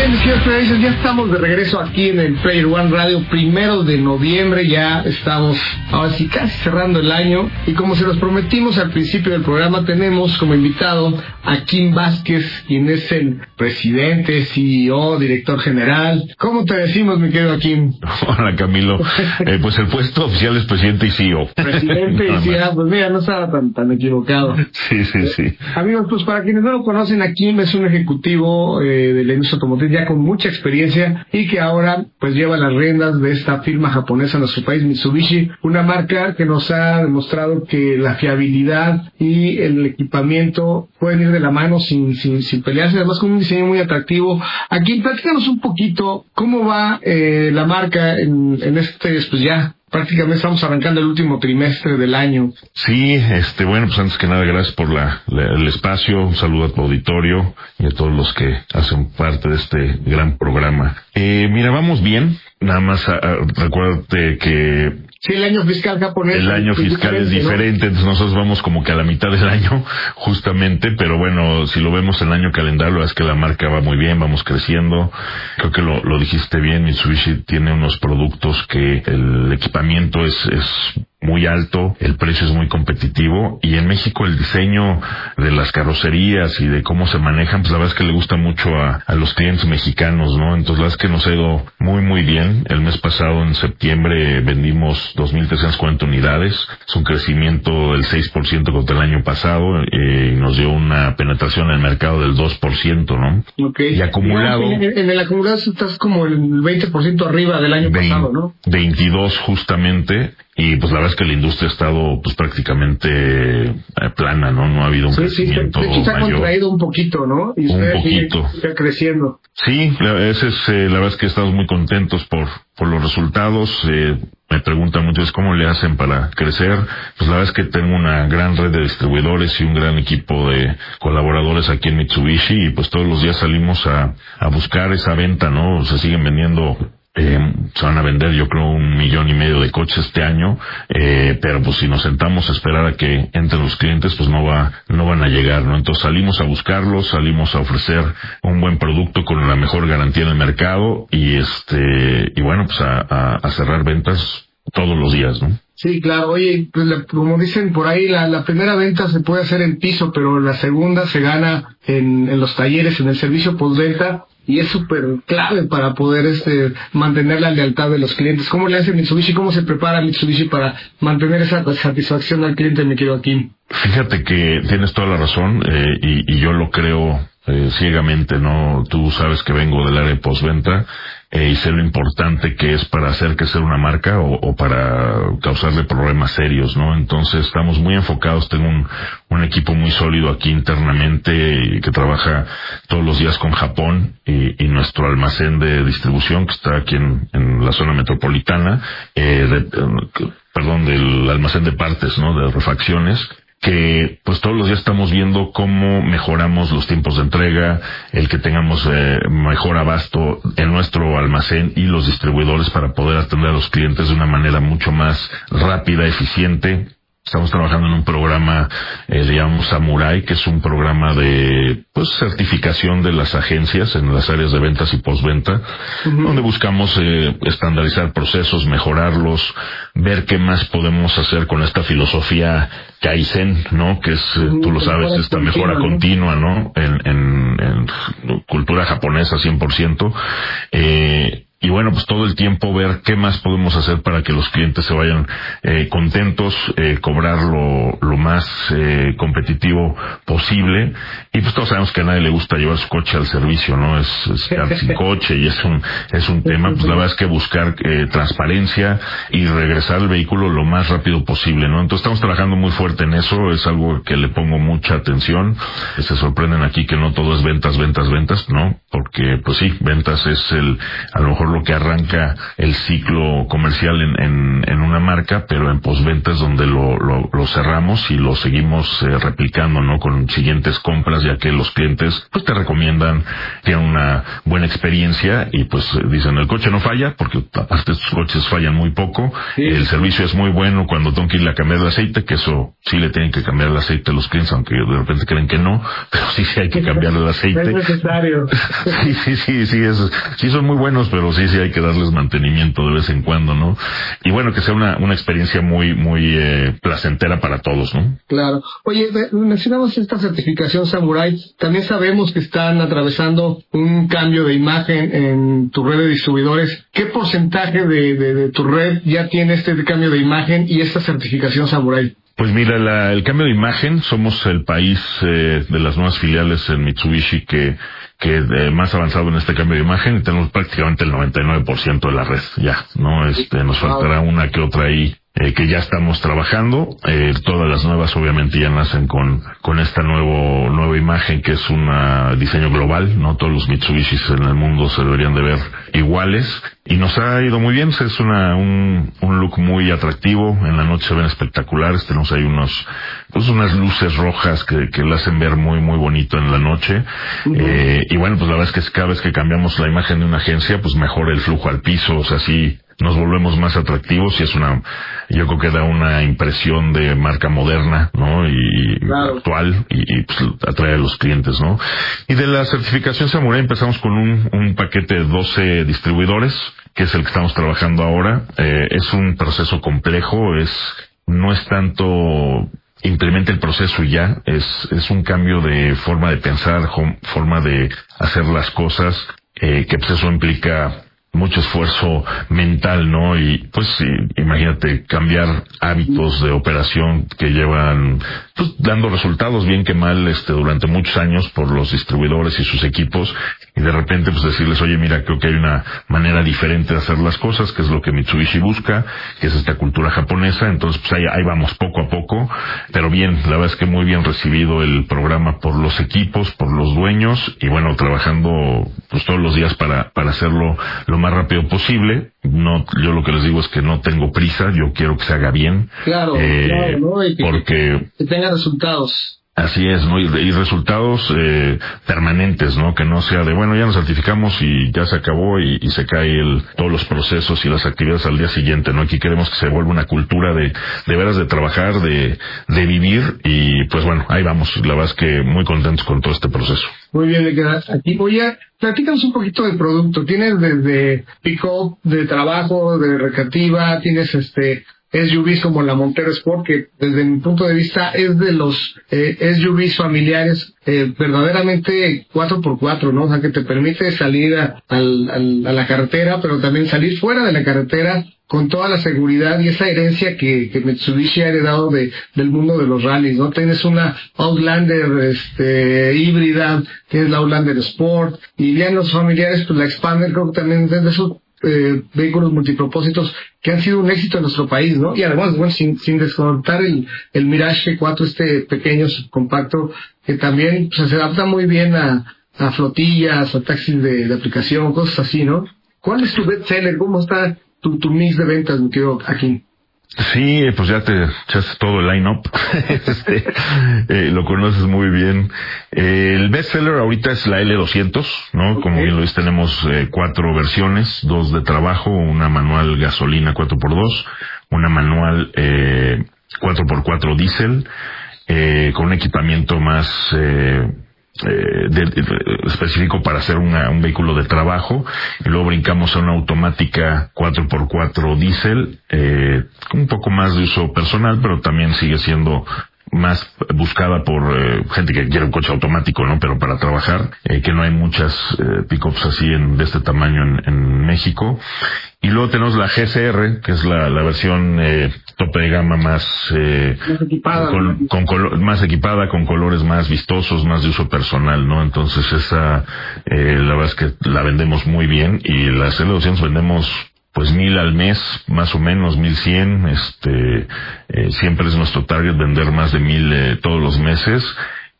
bien, ya estamos de regreso aquí en el Player One Radio, 1 de noviembre, ya estamos ahora sí casi cerrando el año, y como se los prometimos al principio del programa, tenemos como invitado a Kim Vázquez, quien es el presidente, CEO, director general. ¿Cómo te decimos, mi querido Kim? Hola, Camilo. Pues el puesto oficial es presidente y CEO. Presidente y CEO, pues mira, no estaba tan equivocado. Sí. Amigos, pues para quienes no lo conocen, a Kim es un ejecutivo de la industria automotriz ya con mucha experiencia y que ahora pues lleva las riendas de esta firma japonesa en nuestro país, Mitsubishi, una marca que nos ha demostrado que la fiabilidad y el equipamiento pueden ir de la mano sin pelearse, además con un diseño muy atractivo. Aquí platícanos un poquito cómo va la marca en este, pues ya prácticamente estamos arrancando el último trimestre del año. Sí, bueno, pues antes que nada, gracias por el espacio. Un saludo a tu auditorio y a todos los que hacen parte de este gran programa. Mira, vamos bien. Nada más recuérdate que sí, el año fiscal japonés. El año fiscal es diferente, ¿no? Entonces nosotros vamos como que a la mitad del año, justamente, pero bueno, si lo vemos en el año calendario, es que la marca va muy bien, vamos creciendo. Creo que lo dijiste bien, Mitsubishi tiene unos productos que el equipamiento es muy alto, el precio es muy competitivo, y en México el diseño de las carrocerías y de cómo se manejan, pues la verdad es que le gusta mucho a los clientes mexicanos, ¿no? Entonces la verdad es que nos ha ido muy bien. El mes pasado, en septiembre, vendimos 2,340 unidades, es un crecimiento del 6% contra el año pasado, y nos dio una penetración en el mercado del 2%, ¿no? Okay. Y acumulado... En el acumulado estás como el 20% arriba del año pasado, ¿no? 22 justamente. Y pues la verdad es que la industria ha estado pues prácticamente plana, ¿no? No ha habido un crecimiento de hecho se ha mayor. Contraído un poquito, ¿no? Y un poquito. Sigue creciendo. Sí, la verdad es que estamos muy contentos por los resultados. Me preguntan muchos cómo le hacen para crecer. Pues la verdad es que tengo una gran red de distribuidores y un gran equipo de colaboradores aquí en Mitsubishi, y pues todos los días salimos a buscar esa venta, ¿no? Se siguen vendiendo. Se van a vender, yo creo, 1,5 millones de coches este año, pero pues si nos sentamos a esperar a que entren los clientes, pues no van a llegar, ¿no? Entonces salimos a buscarlos, salimos a ofrecer un buen producto con la mejor garantía en el mercado, y bueno, pues a cerrar ventas todos los días, ¿no? Sí, claro. Oye, pues como dicen por ahí, la primera venta se puede hacer en piso, pero la segunda se gana en los talleres, en el servicio postventa. Y es súper clave para poder mantener la lealtad de los clientes. ¿Cómo le hace Mitsubishi? ¿Cómo se prepara Mitsubishi para mantener esa satisfacción al cliente, me quedo aquí? Fíjate que tienes toda la razón, y yo lo creo ciegamente, ¿no? Tú sabes que vengo del área de postventa, y sé lo importante que es para hacer crecer una marca o para causarle problemas serios, ¿no? Entonces estamos muy enfocados. Tengo un equipo muy sólido aquí internamente que trabaja todos los días con Japón y nuestro almacén de distribución, que está aquí en la zona metropolitana, del almacén de partes, ¿no? De refacciones, que pues todos los días estamos viendo cómo mejoramos los tiempos de entrega, el que tengamos mejor abasto en nuestro almacén y los distribuidores para poder atender a los clientes de una manera mucho más rápida, eficiente. Estamos trabajando en un programa, le llamamos Samurai, que es un programa de certificación de las agencias en las áreas de ventas y postventa, donde buscamos estandarizar procesos, mejorarlos, ver qué más podemos hacer con esta filosofía Kaizen, ¿no? Que es, tú lo sabes, esta mejora continua, ¿no? En cultura japonesa 100%. Y bueno, pues todo el tiempo ver qué más podemos hacer para que los clientes se vayan contentos, cobrar lo más competitivo posible. Y pues todos sabemos que a nadie le gusta llevar su coche al servicio, ¿no? Es quedar sin coche, y es un tema. Pues la verdad es que buscar transparencia y regresar el vehículo lo más rápido posible, ¿no? Entonces estamos trabajando muy fuerte en eso. Es algo que le pongo mucha atención. Se sorprenden aquí que no todo es ventas, ¿no? Porque pues sí, ventas es a lo mejor lo que arranca el ciclo comercial en una marca, pero en postventa es donde lo cerramos y lo seguimos replicando, ¿no? Con siguientes compras, ya que los clientes pues te recomiendan, tienen una buena experiencia y pues dicen el coche no falla, porque aparte estos coches fallan muy poco, sí. El servicio es muy bueno cuando tengo que ir a cambiar el aceite, que eso sí le tienen que cambiar el aceite a los clientes, aunque de repente creen que no, pero sí hay que cambiar el aceite. Es necesario. Sí son muy buenos, pero sí hay que darles mantenimiento de vez en cuando, ¿no? Y bueno, que sea una experiencia muy placentera para todos, ¿no? Claro. Oye, mencionamos esta certificación Samurai. También sabemos que están atravesando un cambio de imagen en tu red de distribuidores. ¿Qué porcentaje de tu red ya tiene este cambio de imagen y esta certificación Samurai? Pues mira, el cambio de imagen, somos el país de las nuevas filiales en Mitsubishi que más avanzado en este cambio de imagen, y tenemos prácticamente el 99% de la red ya, ¿no? Nos faltará una que otra ahí que ya estamos trabajando. Todas las nuevas obviamente ya nacen con esta nueva imagen, que es un diseño global, ¿no? Todos los Mitsubishis en el mundo se deberían de ver iguales, y nos ha ido muy bien. Es un look muy atractivo. En la noche se ven espectaculares. Tenemos ahí unas luces rojas que le hacen ver muy muy bonito en la noche. Y bueno, pues la verdad es que cada vez que cambiamos la imagen de una agencia, pues mejora el flujo al piso, o sea, sí nos volvemos más atractivos, y yo creo que da una impresión de marca moderna, ¿no? Y claro, actual, y pues atrae a los clientes, ¿no? Y de la certificación Samurai empezamos con un paquete de 12 distribuidores, que es el que estamos trabajando ahora. Es un proceso complejo, no es tanto implementa el proceso y ya, es un cambio de forma de pensar, forma de hacer las cosas, que pues eso implica mucho esfuerzo mental, ¿no? Y pues sí, imagínate cambiar hábitos de operación que llevan pues dando resultados bien que mal durante muchos años por los distribuidores y sus equipos, y de repente pues decirles, oye, mira, creo que hay una manera diferente de hacer las cosas, que es lo que Mitsubishi busca, que es esta cultura japonesa. Entonces pues ahí vamos poco a poco, pero bien, la verdad es que muy bien recibido el programa por los equipos, por los dueños, y bueno, trabajando pues todos los días para hacerlo lo más rápido posible. Yo lo que les digo es que no tengo prisa, yo quiero que se haga bien. Claro, ¿no? Y porque que tenga resultados. Así es, ¿no? Y resultados permanentes, ¿no? Que no sea de, bueno, ya nos certificamos y ya se acabó y se cae todos los procesos y las actividades al día siguiente, ¿no? Aquí queremos que se vuelva una cultura de veras de trabajar, de vivir, y pues bueno, ahí vamos. La verdad es que muy contentos con todo este proceso. Muy bien, aquí platícanos un poquito del producto. Tienes desde pick-up, de trabajo, de recreativa, tienes SUVs como la Montero Sport, que desde mi punto de vista es de los SUVs familiares verdaderamente 4x4, ¿no? O sea, que te permite salir a la carretera, pero también salir fuera de la carretera con toda la seguridad y esa herencia que Mitsubishi ha heredado del mundo de los rallies, ¿no? Tienes una Outlander híbrida, tienes la Outlander Sport, y ya en los familiares, pues la Expander creo que también es de esos vehículos multipropósitos que han sido un éxito en nuestro país, ¿no? Y además, bueno, sin descontar el Mirage G4, pequeño compacto, que también pues, se adapta muy bien a flotillas, a taxis de aplicación, cosas así, ¿no? ¿Cuál es tu bestseller? ¿Cómo está tu mix de ventas, mi querido Joaquín? Sí, pues ya te echaste todo el line-up. Lo conoces muy bien. El bestseller ahorita es la L200, ¿no? Okay. Como bien lo ves, tenemos 4 versiones, 2 de trabajo, una manual gasolina 4x2, una manual 4x4 diésel, con un equipamiento más específico para hacer un vehículo de trabajo, y luego brincamos a una automática 4x4 diésel, un poco más de uso personal, pero también sigue siendo más buscada por gente que quiere un coche automático, ¿no? Pero para trabajar, que no hay muchas pickups así de este tamaño en México. Y luego tenemos la GSR, que es la versión tope de gama más equipada, más equipada, con colores más vistosos, más de uso personal, ¿no? Entonces esa, la verdad es que la vendemos muy bien, y las L200 vendemos pues 1,000 al mes, más o menos 1,100. Siempre es nuestro target vender más de 1,000 todos los meses.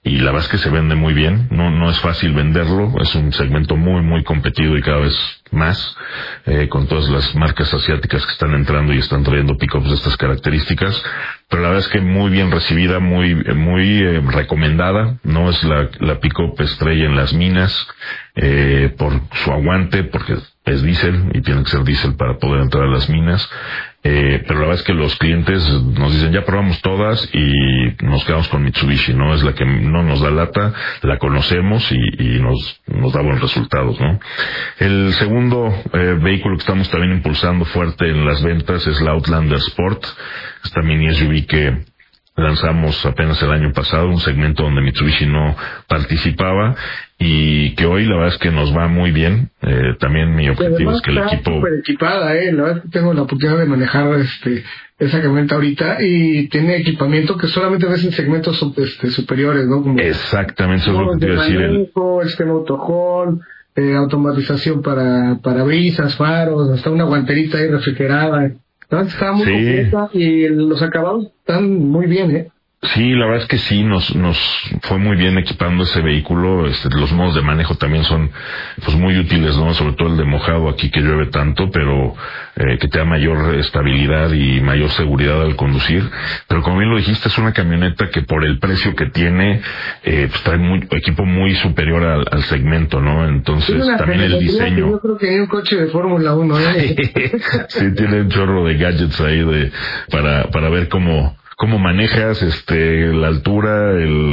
y la verdad es que se vende muy bien. No es fácil venderlo, es un segmento muy, muy competido y cada vez más, con todas las marcas asiáticas que están entrando y están trayendo pickups de estas características. Pero la verdad es que muy bien recibida, muy recomendada. No es la pickup estrella en las minas, por su aguante, porque es diésel y tiene que ser diésel para poder entrar a las minas. Pero la verdad es que los clientes nos dicen, ya probamos todas y nos quedamos con Mitsubishi, ¿no? Es la que no nos da lata, la conocemos y nos da buenos resultados, ¿no? El segundo vehículo que estamos también impulsando fuerte en las ventas es la Outlander Sport, esta mini SUV que lanzamos apenas el año pasado, un segmento donde Mitsubishi no participaba y que hoy la verdad es que nos va muy bien. También mi objetivo es que el equipo... Súper equipada, la verdad es que tengo la oportunidad de manejar esa camioneta ahorita y tiene equipamiento que solamente ves en segmentos superiores, ¿no? Como exactamente, eso es lo que te iba a decir. Motorhome, automatización para brisas, faros, hasta una guanterita ahí refrigerada. Está muy completa y los acabados están muy bien, Sí, la verdad es que sí, nos fue muy bien equipando ese vehículo. Los modos de manejo también son pues muy útiles, ¿no? Sobre todo el de mojado aquí que llueve tanto, pero que te da mayor estabilidad y mayor seguridad al conducir. Pero como bien lo dijiste, es una camioneta que por el precio que tiene, pues trae equipo muy superior al segmento, ¿no? Entonces también el diseño. Yo creo que hay un coche de Fórmula 1, Sí, tiene un chorro de gadgets ahí para ver cómo manejas la altura,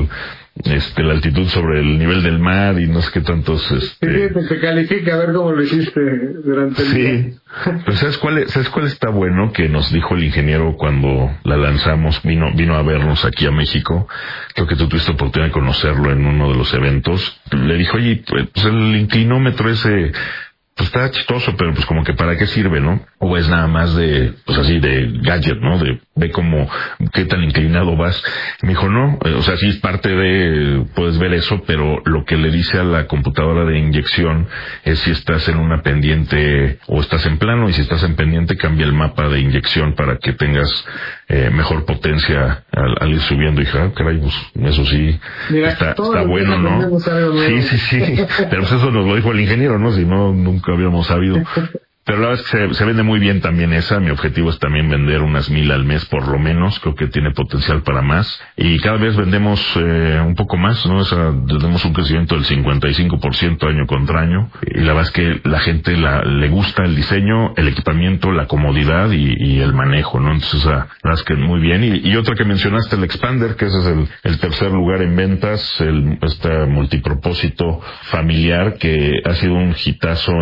la altitud sobre el nivel del mar y no sé qué tantos te califica a ver cómo lo hiciste durante el día. Pues ¿sabes cuál está bueno? Que nos dijo el ingeniero cuando la lanzamos, vino a vernos aquí a México. Creo que tú tuviste oportunidad de conocerlo en uno de los eventos. Le dijo, oye, pues el inclinómetro ese pues está chistoso, pero pues como que para qué sirve, ¿no? O es nada más de, pues así, de gadget, ¿no? Ve como qué tan inclinado vas. Me dijo, no, o sea, sí es parte puedes ver eso, pero lo que le dice a la computadora de inyección es si estás en una pendiente o estás en plano, y si estás en pendiente cambia el mapa de inyección para que tengas mejor potencia al ir subiendo. Y dije, caray, pues eso sí, mira, está bueno, ¿no? Sí. Pero pues eso nos lo dijo el ingeniero, ¿no? Si no, nunca habíamos sabido. Pero la verdad es que se vende muy bien también esa. Mi objetivo es también vender unas 1,000 al mes por lo menos. Creo que tiene potencial para más. Y cada vez vendemos un poco más, ¿no? Tenemos un crecimiento del 55% año contra año. Y la verdad es que la gente le gusta el diseño, el equipamiento, la comodidad y el manejo, ¿no? Entonces, la verdad es que muy bien. Y otra que mencionaste, el Expander, que ese es el tercer lugar en ventas, este multipropósito familiar que ha sido un hitazo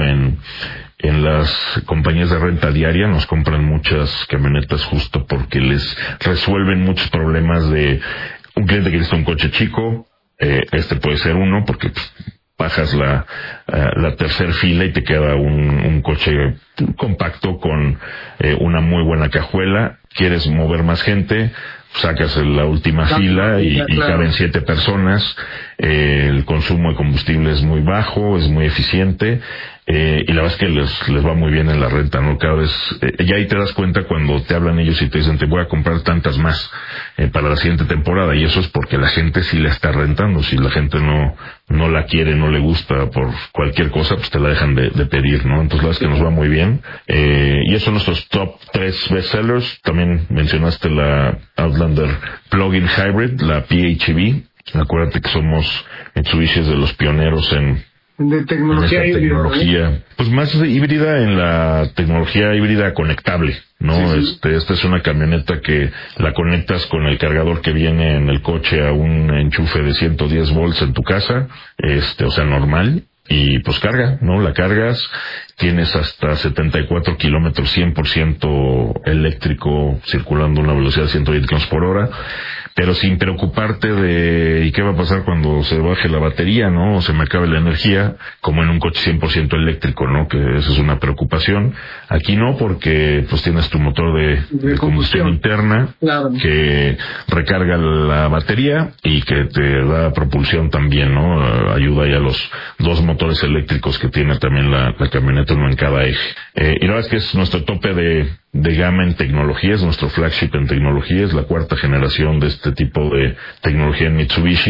en las compañías de renta diaria. Nos compran muchas camionetas justo porque les resuelven muchos problemas de un cliente que necesita un coche chico. Puede ser uno porque bajas la tercer fila y te queda un coche compacto con una muy buena cajuela. Quieres mover más gente, sacas la última fila y caben 7 personas. El consumo de combustible es muy bajo, es muy eficiente. Y la verdad es que les va muy bien en la renta, ¿no? Cada vez, ya ahí te das cuenta cuando te hablan ellos y te dicen, te voy a comprar tantas más para la siguiente temporada, y eso es porque la gente sí la está rentando. Si la gente no la quiere, no le gusta por cualquier cosa, pues te la dejan de pedir, ¿no? Entonces la verdad es que nos va muy bien. Y esos son nuestros top 3 bestsellers. También mencionaste la Outlander Plug-in Hybrid, la PHEV. Acuérdate que somos Mitsubishi de los pioneros de tecnología híbrida, pues más híbrida, en la tecnología híbrida conectable, ¿no? Sí. Esta es una camioneta que la conectas con el cargador que viene en el coche a un enchufe de 110 volts en tu casa, o sea, normal, y pues carga, ¿no? La cargas, tienes hasta 74 kilómetros 100% eléctrico circulando a una velocidad de 120 kilómetros por hora, pero sin preocuparte de ¿y qué va a pasar cuando se baje la batería, no? O se me acabe la energía, como en un coche 100% eléctrico, ¿no? Que esa es una preocupación. Aquí no, porque pues tienes tu motor de combustión interna, claro, que recarga la batería y que te da propulsión también, ¿no? Ayuda ya a los 2 motores eléctricos que tiene también la camioneta, uno en cada eje. Y la verdad es que es nuestro tope de gama en tecnología, es nuestro flagship en tecnología, es la 4ª generación de este tipo de tecnología en Mitsubishi.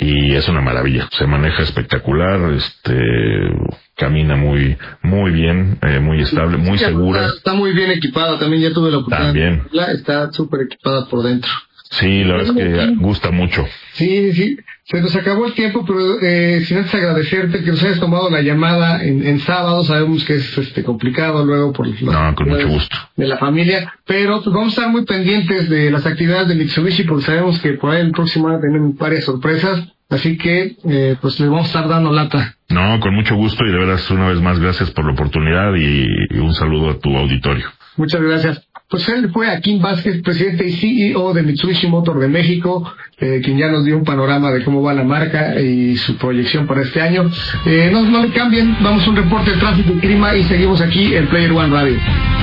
y es una maravilla. Se maneja espectacular, camina muy bien, muy estable, muy segura. Está muy bien equipada, también ya tuve la oportunidad. También. Está súper equipada por dentro. Sí, la verdad es que gusta mucho. Sí. Se nos acabó el tiempo, pero sin antes agradecerte que nos hayas tomado la llamada en sábado. Sabemos que es complicado luego por con mucho gusto. De la familia, pero pues vamos a estar muy pendientes de las actividades de Mitsubishi porque sabemos que por ahí el próximo año tenemos varias sorpresas. Así que, pues les vamos a estar dando lata. No, con mucho gusto y de veras una vez más gracias por la oportunidad y un saludo a tu auditorio. Muchas gracias. Pues él fue Akin Vázquez, presidente y CEO de Mitsubishi Motor de México, quien ya nos dio un panorama de cómo va la marca y su proyección para este año. No le cambien, vamos a un reporte de tráfico y clima y seguimos aquí en Player One Radio.